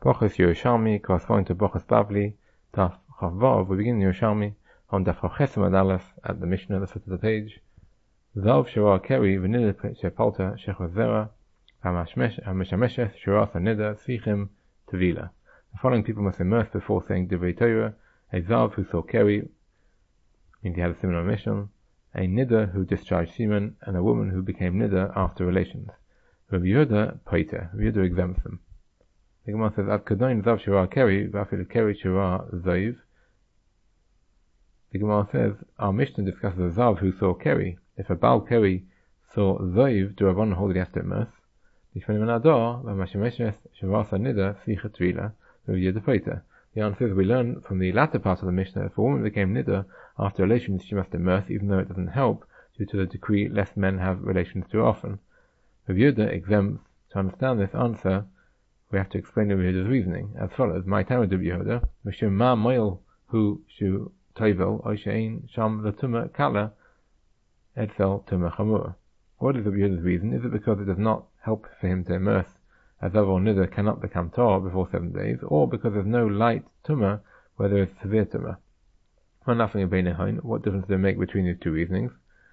Bochus Yerushalmi corresponding to Bochus Bavli, Daf Chavvav. We begin Yerushalmi on Daf Choches Amud Aleph at the Mishnah, the foot of the page. Zav Shara Keri v'nida Shepalta Shechot Zera Hameshameshes Shara Nida Sichim Tevila. The following people must immerse before saying Divrei Torah: a Zav who saw Keri, meaning he had a similar mission; a Nida who discharged semen; and a woman who became Nida after relations. Rabbi Yehuda Paiter. Rabbi Yehuda exempts them. The Gemara says, "Ad kadoin zav shara keri, v'afil keri shara zayv." The Gemara says, our Mishnah discusses a zav who saw keri. If a Baal keri saw zayv, do Rabbanan hold that he has to immerse? The answer is, we learn from the latter part of the Mishnah, if a woman became nida after relations, she must immerse, even though it doesn't help, due to the decree lest men have relations too often. Rabbi Yehuda exempts. To understand this answer, we have to explain Rabbi Yehuda's reasoning as follows: My Talmud Rabbi Yehuda, Mishum ma moil hu shu toivel oishein sham latuma kala etzel tuma chamura. What is Rabbi Yehuda's reason? Is it because it does not help for him to immerse, as Zav or Nida cannot become Torah before 7 days, or because there is no light tuma where there is severe tuma? What difference does it make between these two reasonings?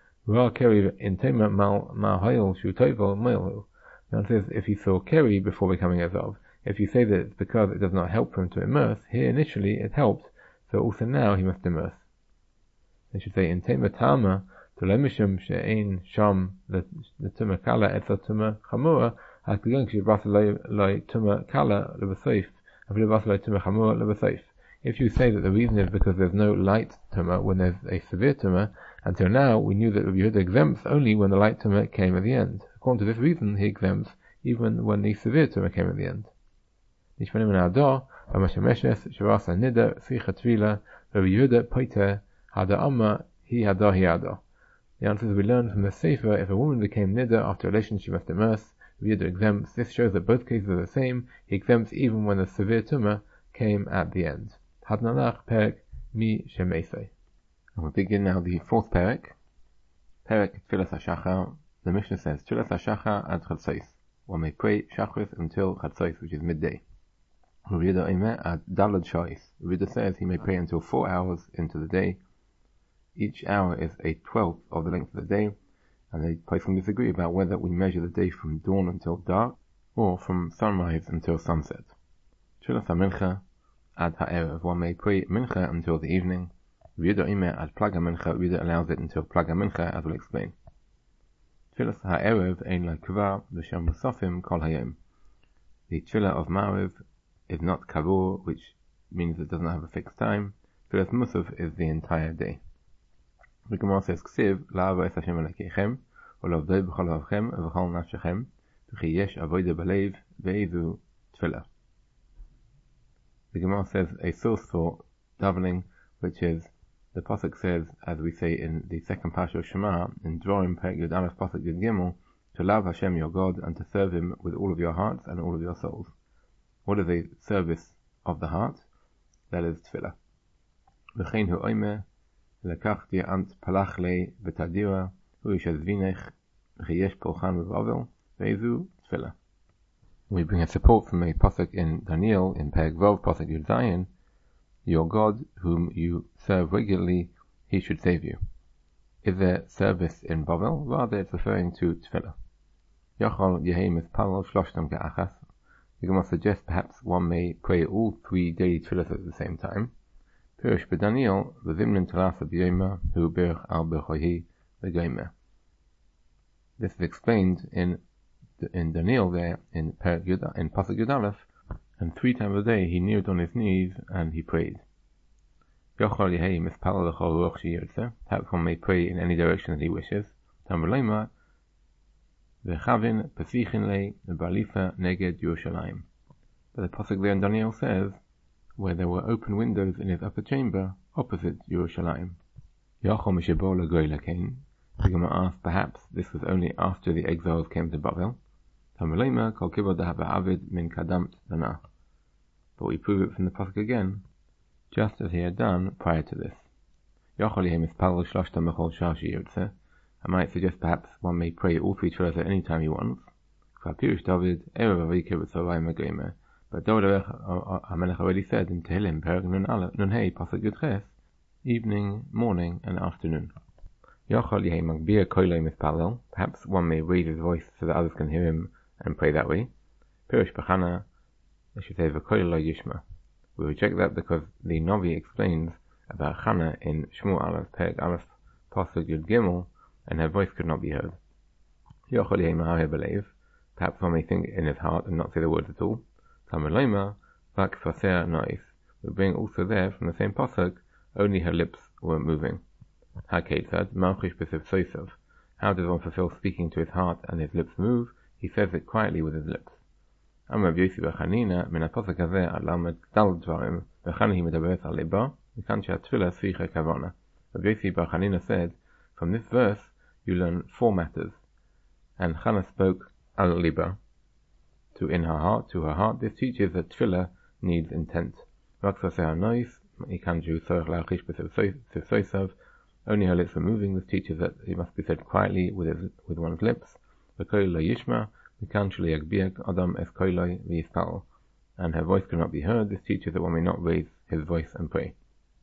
The answer is, if he saw Keri before becoming a Zav, if you say that it's because it does not help for him to immerse, here initially it helped, so also now he must immerse. They should say, in Tema Tama, to lemishum she'ein sham l'tuma kala etza tuma chamura, ha'kligon k'shibas loy tuma kala l'basayf, ha'v'libas loy tuma chamura l'basayf. If you say that the reason is because there's no light tuma when there's a severe tuma, until now we knew that Rabbi Yehuda exempts only when the light tuma came at the end. According to this reason, he exempts even when the severe tuma came at the end. The answer is, we learn from the Sefer, if a woman became nida after relations, she must immerse. Rabbi Yehuda exempts. This shows that both cases are the same. He exempts even when the severe tuma came at the end. Hadnalach Perek Mi Shemesei. And we begin now the fourth Perek. Perek Tfilas HaShachar. The Mishnah says, Tfilas HaShachar ad Chatzos. One may pray Shachris until Chatzos, which is midday. Rabbi Yehuda Omer ad Dalad Shais. Rabbi Yehuda says he may pray until 4 hours into the day. Each hour is a 12th of the length of the day, and they personally disagree about whether we measure the day from dawn until dark, or from sunrise until sunset. Tfilas HaMincha ad Ha'erev. One may pray Mincha until the evening. Rabbi Yehuda Omer ad Plag HaMincha. Rabbi Yehuda allows it until Plag HaMincha, as we'll explain. Tfilas ha'erev ein la kavah v'shem musafim kol hayom. The tefillah of Ma'ariv is not kavur, which means it doesn't have a fixed time. Tfilas musaf is the entire day. The Gemara says, Ksiv la'ava es Hashem alekechem u'lavdei b'chol avchem v'chol nafshechem v'chi yesh avoda b'leiv ve'izu tefillah. The Gemara says a source for davening, which is, the pasuk says, as we say in the second parsha of Shema, in Dvarim Perek Yud Aleph pasuk Yud Gimel, to love Hashem your God and to serve Him with all of your hearts and all of your souls. What is a service of the heart? That is tefillah. V'chein hu oimer lekachti ant palach le v'tadira hu yishazvinech v'chiyesh polchan v'avel ve'izu tefillah. We bring a support from a pasuk in Daniel in Perek Vav pasuk Yud Zayin. Your God, whom you serve regularly, He should save you. Is there service in Bavel? Rather, it's referring to tefillah. Yachol Yehei Mispalel Shloshtam Ke'achas. The Gemara suggests perhaps one may pray all 3 daily tefillahs at the same time. Pirush b'Daniel v'zimnin terasa b'yoma hu birch al b'chohi v'goymer. This is explained in Daniel there in Pasuk Yud Aleph. And 3 times a day he kneeled on his knees and he prayed. Perhaps one may pray in any direction that he wishes. But the pasuk there in Daniel says, where there were open windows in his upper chamber opposite Yerushalayim. The Gemara asks, perhaps this was only after the exiles came to Bavel. But we prove it from the pasuk again, just as he had done prior to this. I might suggest perhaps one may pray all 3 tefillahs at any time he wants. But David HaMelech already said in Tehillim, Perek Nun Hey, Pasuk Yud-Ches, evening, morning, and afternoon. Perhaps one may raise his voice so that others can hear him and pray that way. Pirush B'chana, I should say V'koil lo yishma. We reject that because the Novi explains about Chana in Shmuel Aleph, Perek Aleph, Pasuk Yud Gimel, and her voice could not be heard. Perhaps one may think in his heart and not say the words at all. We bring also there from the same pasuk, only her lips were moving. How does one fulfill speaking to his heart and his lips move? He says it quietly with his lips. Rabbi Yossi bar Chanina said, from this verse you learn 4 matters. And Chana spoke al liba, to her heart. This teaches that tefillah needs intent. Only her lips were moving. This teaches that it must be said quietly with one's lips. And her voice could not be heard. This teaches that one may not raise his voice and pray.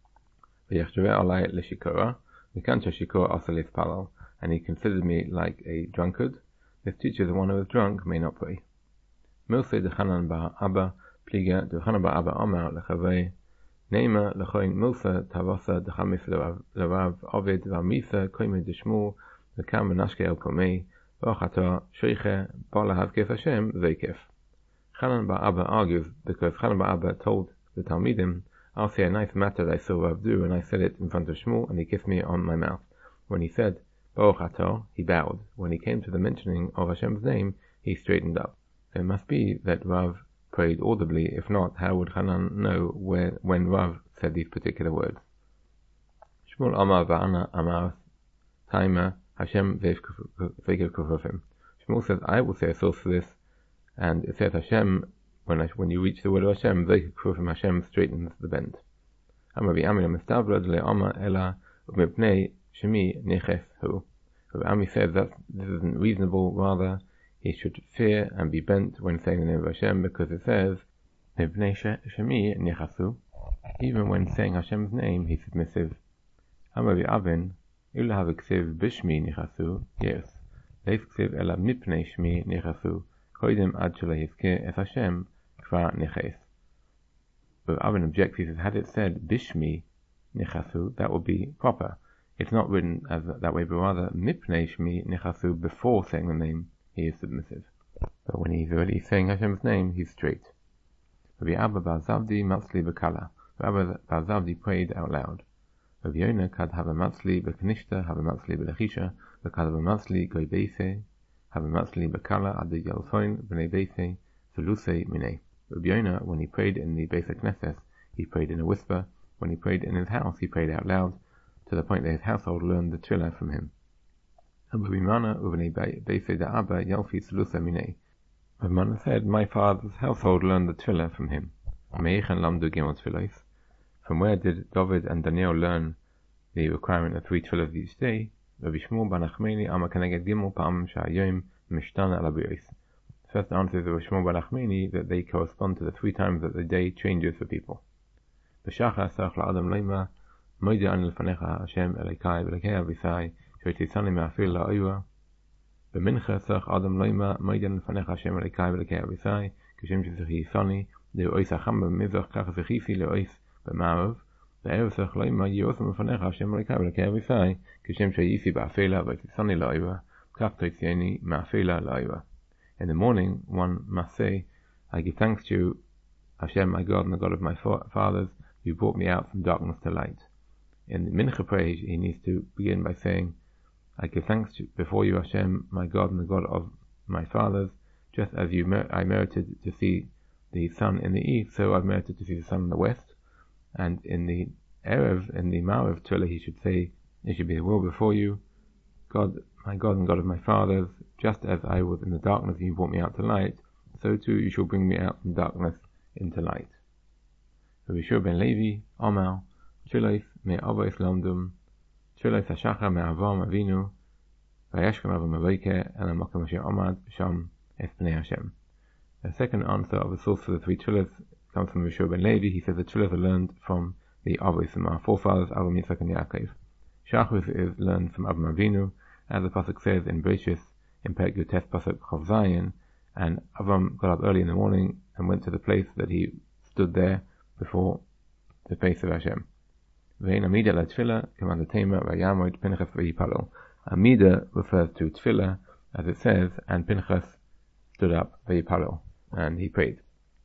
And he considered me like a drunkard. This teaches that one who is drunk may not pray. Milse de Chanan bar Abba, pliga de Chanan bar Abba Amar lechavei, neima lechoin milse tavasa de chamis lerav ovid v'amisa koime de Shmuel lekam menashke el komei v'achata sheiche bala havkef Hashem zeikef. Chanan bar Abba argues because Chanan bar Abba told the Talmidim, I'll say a nice matter that I saw Rav do, and I said it in front of Shmuel, and he kissed me on my mouth. When he said Baruch Atah, he bowed. When he came to the mentioning of Hashem's name, he straightened up. It must be that Rav prayed audibly. If not, how would Hanan know when Rav said these particular words? Shmuel Amar Va'ana Amar Taima Hashem Ve'ev Kufufim. Shmuel says, I will say a source for this, and it says Hashem, when you reach the word of Hashem, Ve'ev Kufufim, Hashem straightens the bend. Amar V'amina Mistavra D'le Amar Ela U'mipnei Shemi Neches Hu. Rabbi Ami says that this isn't reasonable, rather he should fear and be bent when saying the name of Hashem, because it says, even when saying Hashem's name, he's submissive. Hamavi Avin, Ula Haviksiv Bishmi Nichasu, yes. Leiksiv Ela Mipnei Shmi Nichasu, Koidim Ad Shalahiske Es Hashem, Kva Niches. But Avin objects, he says, had it said Bishmi Nichasu, that would be proper. It's not written as that way, but rather Mipnei Shmi Nichasu, before saying the name. He is submissive. But when he's already saying Hashem's name, he's straight. Rabbi Abba bar Zavdi matzli b'kala. Rabbi bar Zavdi prayed out loud. Rabbi Yonah kad hava matzli b'kanishta, hava matzli b'lechisha, v'kad hava matzli goy beise, hava matzli b'kala adi yalfoin b'nei beise, velusei minei. Rabbi Yonah, when he prayed in the Beis HaKnesses, he prayed in a whisper. When he prayed in his house, he prayed out loud, to the point that his household learned the tefillah from him. Rabbi Mana said, my father's household learned the tefillah from him. From where did David and Daniel learn the requirement of 3 tefillahs each day? Rabbi Shmuel bar Nachmani Amar Keneged Gimel Pa'am Sha'ayom Mishtana Al Abios. The first answer is Rabbi Shmuel bar Nachmani that they correspond to the 3 times that the day changes for people. B'shachar Sarach La'adam Leima Moida An Lefanecha Hashem Elekai Velekei Avisai Shoitisani Ma'afil La'aywa B'mincha Sarach Adam Leima Moida An Lefanecha Hashem Elekai Velekei Avisai Kishem Shezichi Yisani Le'ois Acham B'mizrach Kach Zechisi Le'ois B'ma'av Ve'erev Sarach Leima Yosam Lefanecha Hashem Elekai Velekei Avisai Kishem Sheyisi Ba'afela V'tisani La'aywa Kach Toitzieni Ma'afela La'aywa. In the morning, one must say, I give thanks to you, Hashem, my God and the God of my fathers, you brought me out from darkness to light. In the Mincha prayer, he needs to begin by saying, I give thanks before you, Hashem, my God and the God of my fathers, just as I merited to see the sun in the east, so I've merited to see the sun in the west. And in the Erev, in the Ma'ariv Tefillah, he should say, it should be the will before you, God, my God and God of my fathers, just as I was in the darkness and you brought me out to light, so too you shall bring me out from darkness into light. Rabbi Shua ben Levi, Omar, Tfilos me'avos lamdum, Tfilos hashachar me'avam avinu, vayashkem avam avike, el ha'makom asher omad sham es pnei Hashem. A second answer of the source for the three tefillas comes from Rishon ben Levi. He says the tefillas are learned from the Avos, from our forefathers, Avraham, Yitzchak, and Yaakov. Shachris is learned from Avraham Avinu, as the pasuk says in Bereshis, in Perek Yutes pasuk Chav Zayin, and Avraham got up early in the morning and went to the place that he stood there before the face of Hashem. Ve'in Amida la tefillah, command the Tema, Vayamod, Pinchas v'yipalel. Amida refers to tefillah, as it says, and Pinchas stood up, v'yipalel, and he prayed.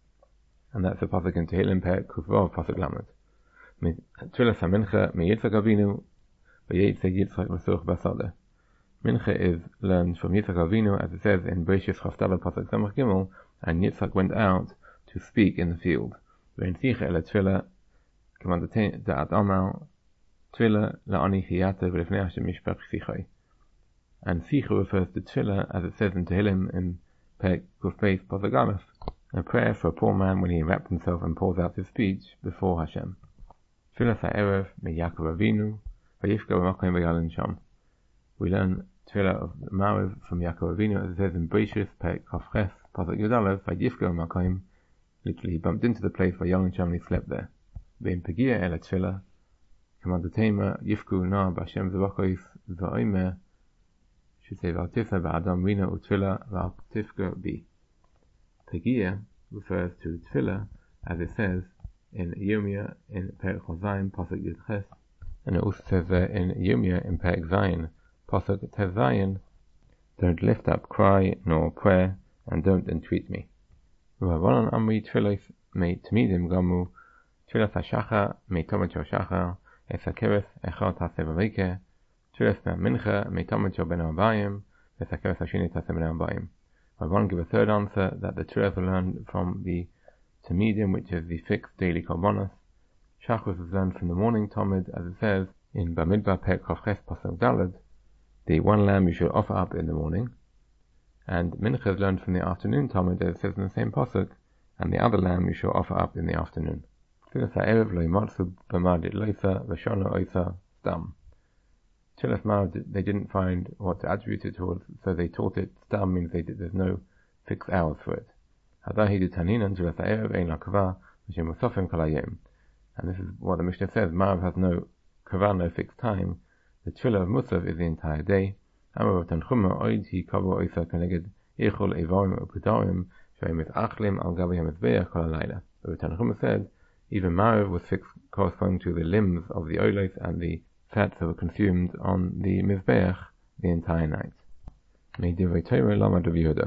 And that's the pasuk in Tehillim Perek Kufvav pasuk Lamed. Tefillah Samincha mi Yitzchak Avinu, v'yetze Yitzchak v'such basadeh. Mincha is learned from Yitzchak Avinu, as it says in Bereshis Chaftala pasuk Samach Gimel, and Yitzchak went out to speak in the field. Ve'in Sicha el tefillah, command da'at amal, tefillah la'ani chiyata v'lefnei Hashem mishpach sichai. And Sicha refers to tefillah, as it says in Tehillim in Perek Kuf Beis pasuk Aleph, a prayer for a poor man when he wraps himself and pours out his speech before Hashem. Tefillah ha'erev mi Yaakov Avinu, v'yifka b'makom v'yalin sham. We learn tefillah of Ma'ariv from Yaakov Avinu, as it says in Bereshis Perek Kaf Ches pasuk Yud Aleph, v'yifka b'makom, literally he bumped into the place where Yalin Sham and he slept there. Ve'im pegia el tefillah, command the Tema, yifku na b'Hashem zevachos v'oimer, should say v'altifna b'adam rina u'tefillah v'altifka bi. Pegia refers to tefillah, as it says in Yirmiyah in Perek Zayin pasuk Yud Ches, and it also says there in Yirmiyah in Perek Zayin pasuk Tes Zayin, don't lift up cry nor prayer, and don't entreat me. V'avanan amri tefillos me tamidim gamu, tefillas hashachar me tomat shachar, es hakeres echad taseh v'leike, tefillas mincha me tomat ben arbayim, es hakeres hashini taseh ben arbayim. V'avanan give a third answer, that the tefillas are learned from the tamidim, which is the fixed daily korbanos. Shachris is learned from the morning Talmud, as it says in Bamidbar Perek Chav Ches pasuk Daled, the one lamb you should offer up in the morning. And Mincha is learned from the afternoon Talmud, as it says in the same pasuk, and the other lamb you shall offer up in the afternoon. Tefillas ha'erev lo yimatzu b'madit loisa v'shana oisa stam. Tefillas Ma'ariv, they didn't find what to attribute it towards, so they taught it. Stam means there's no fixed hours for it. Hadahi du taninan tefillas ha'erev ein la kavah v'shem musafim kol hayom. And this is what the Mishnah says, Ma'ariv has no kavah, no fixed time. The tefillah of Musaf is the entire day. Amar Tanchuma oid hi kavah oisa keneged ichol evarim u'pedarim shoyim achlim al gabi hamizbeach kol halayla. But Tanchuma said, even Ma'ariv was fixed corresponding to the limbs of the olos and the fats that were consumed on the mizbeach the entire night. May Divrei Torah lamad Rav Yehuda.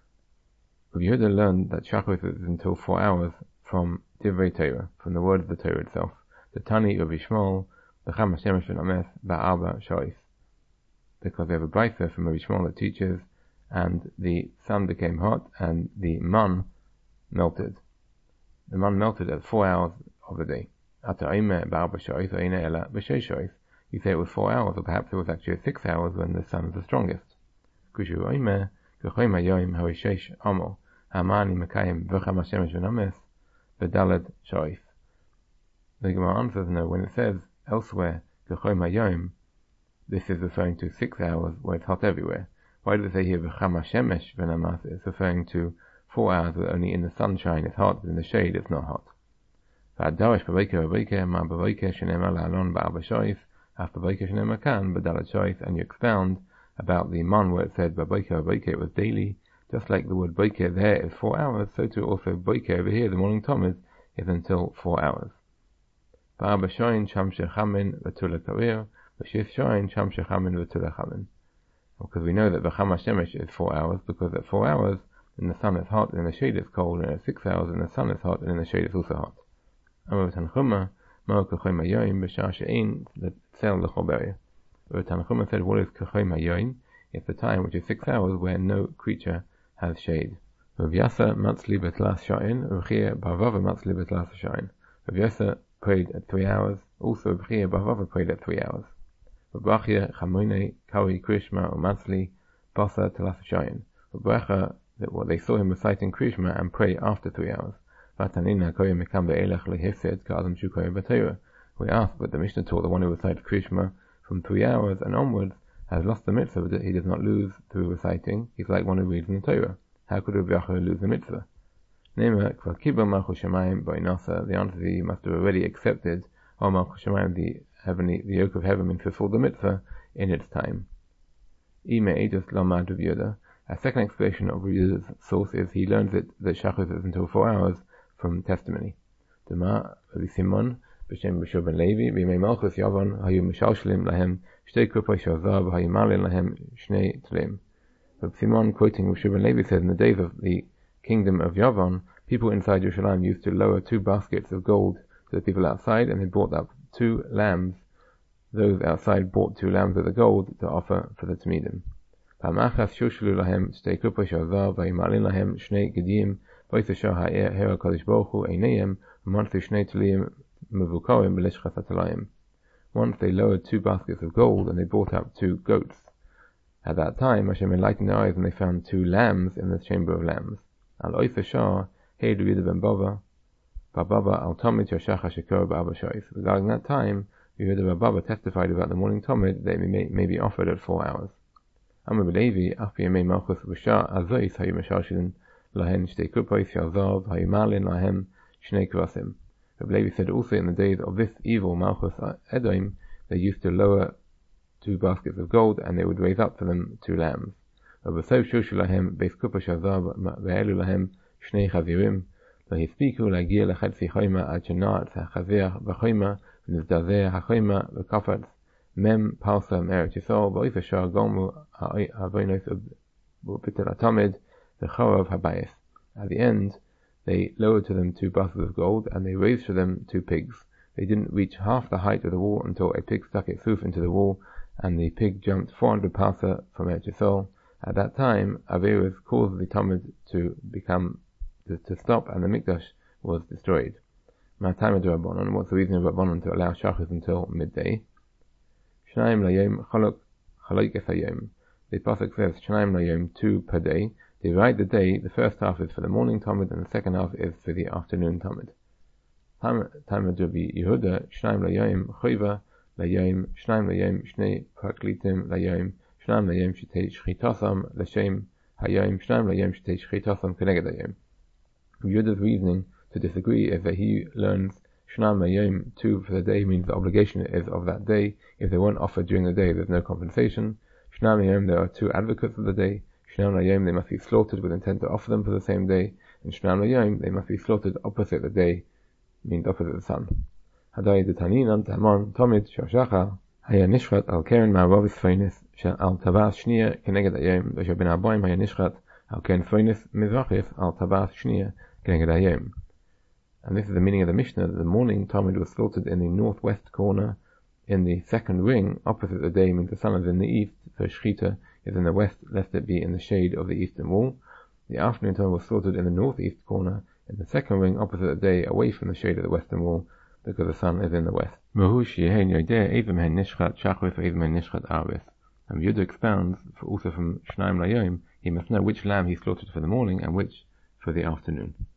Rav Yehuda learned that Shachris is until 4 hours from Divrei Torah, from the word of the Torah itself. The Tani of Yishmael, the Cham Hashemesh ben Ames, Ba'arba Shois. Because they have a brayso from Rabbi Shmuel that teaches, and the sun became hot, and the man melted. The man melted at 4 hours of the day. You say it was 4 hours, or perhaps it was actually 6 hours when the sun is the strongest. The Gemara answers no, when it says elsewhere, this is referring to 6 hours where it's hot everywhere. Why does it say here v'chama shemesh v'namas? It's referring to 4 hours where only in the sunshine it's hot, but in the shade it's not hot. V'adaresh b'vayker v'vayker ma b'vayker shenemar la'alon ba'arba shois af b'vayker shenemar kan b'dalat shois, and you expound about the man where it said b'vayker v'vayker it was daily, just like the word vayker there is 4 hours, so too also vayker over here, the morning Talmud, is until 4 hours. Ba'arba shoin sham shechamin v'tula kavir v'shis shoin sham shechamin v'tula chamin. Because we know that the Chama Shemesh is 4 hours, because at 4 hours in the sun it's hot and in the shade it's cold, and at 6 hours in the sun it's hot and in the shade it's also hot. Tanchuma said, what is Kachom Hayoim? It's the time which is 6 hours where no creature has shade. Rav Yasa matzli betlas sha'in, Rav Chia bavava matzli betlas sha'in. Rav Yasa prayed at 3 hours, also Rav Chia bavava prayed at 3 hours. V'brachia chamoine kawi krishma umatzli basa telas shayin. V'bracha, what they saw him reciting krishma and pray after 3 hours. V'tanina koya mekam be'elech lehifed ka'adam shu koya b'teira. We ask, but the Mishnah taught the one who recites krishma from 3 hours and onwards has lost the mitzvah, but he does not lose through reciting. He's like one who reads in the Torah. How could Rabbi Yochanan lose the mitzvah? Nema, Kvar Kibba Malchus Shamayim Ba'inasa, the answer is he must have already accepted Malchus Shamayim, the yoke of heaven, and fulfilled the mitzvah in its time. Ime Eidus Lamad Rabbi Yehuda. A second explanation of Rabbi Yehuda's source is he learns that Shachos is until 4 hours from testimony. Dema Rabbi Simon B'Shem B'Shur Ben Levi B'Yimei Malchus Yavon Hayu Mishalshalim Lahem Shtei Kupay Shazav Hayu Malin Lahem Shnei Tleim. Rabbi Simon, quoting B'Shur Ben Levi, says in the days of the kingdom of Yavon, people inside Yerushalayim used to lower 2 baskets of gold to the people outside, and they brought up 2 lambs. Those outside bought 2 lambs of the gold to offer for the Tamidim. Pa'machas shushlu lahem shtei kupay shazav vayimalin lahem shnei gediyim v'yisashah ha'er hera kadosh baruch hu einayim v'manthu shnei tuliyim mevukarim b'lishchas hatalayim. Once they lowered 2 baskets of gold, and they brought up 2 goats. At that time, Hashem enlightened their eyes, and they found 2 lambs in the chamber of lambs. Al oisashah hey Rabbi ben Bava Baba al Tomid Yoshach HaShekor Ba'aba Shois. Regarding that time, Yehuda Baba testified about the morning Tomid that it may be offered at 4 hours. Amar B'Levi, Afi Yemei Malchus V'Shah Azois Hayu Meshashilin Lahen Shtei Kupos Yazav Hayu Malin Lahem Shnei Kvasim. Rabbi Levi said also in the days of this evil Malchus Edom, they used to lower 2 baskets of gold, and they would raise up for them 2 lambs. V'Basov Shushu Lahem Beis Kupos Yazav Ve'elu Lahem Shnei Chazirim והספיקו להגיע לחצי חוימה עד שנעת החזיר בחוימה ונזדעזע החוימה וקפץ מם פרסה מארץ ישראל ואיף אשר גורמו האבוינוס וביטל התמד וחרב הבייס. At the end, they lowered to them 2 baskets of gold, and they raised for them 2 pigs. They didn't reach half the height of the wall until a pig stuck its hoof into the wall, and the pig jumped 400 parsa from Eretz Yisrael. At that time, Averis caused the Talmud to stop, and the Mikdash was destroyed. Ma'atayim Rabbanon. What's the reason of Rabbanon to allow Shachos until midday? Shnayim Layom Chalok Esayom. The pasuk says Shnayim Layom, 2 per day. They divide the day. The first half is for the morning Talmud, and the second half is for the afternoon Talmud. Talmud Rabbi Yehuda Shnayim Layom Choiva Layom Shnayim Layom Shnei Praklitim Layom Shnayim Layom Shtei Shchitasam L'Shem Hayom Shnayim Layom Shtei Shchitasam Keneged Hayom. Yehuda's reasoning to disagree is that he learns Shnam Mayom 2 for the day means the obligation is of that day. If they weren't offered during the day, there's no compensation. Shnam Mayom, there are 2 advocates of the day. Shnam Mayom, they must be slaughtered with intent to offer them for the same day. And Shnam Mayom, they must be slaughtered opposite the day, means opposite the sun. Hadai de Taninan Tamon Tomid Shoshacha Haya Nishrat al Keren Ma'avavis Feinis Al Tavas Shnia Keneged Hayom Vesha Ben Aboim Haya Nishrat al Keren Feinis Mizrachis Al Tavas Shnia. And this is the meaning of the Mishnah, that the morning Talmud was slaughtered in the northwest corner in the second ring, opposite the day means the sun is in the east, so Shechita is in the west, lest it be in the shade of the eastern wall. The afternoon Talmud was slaughtered in the northeast corner in the second ring, opposite the day, away from the shade of the western wall, because the sun is in the west. And Yehuda expounds, also from Shnayim Layom, he must know which lamb he slaughtered for the morning and which for the afternoon.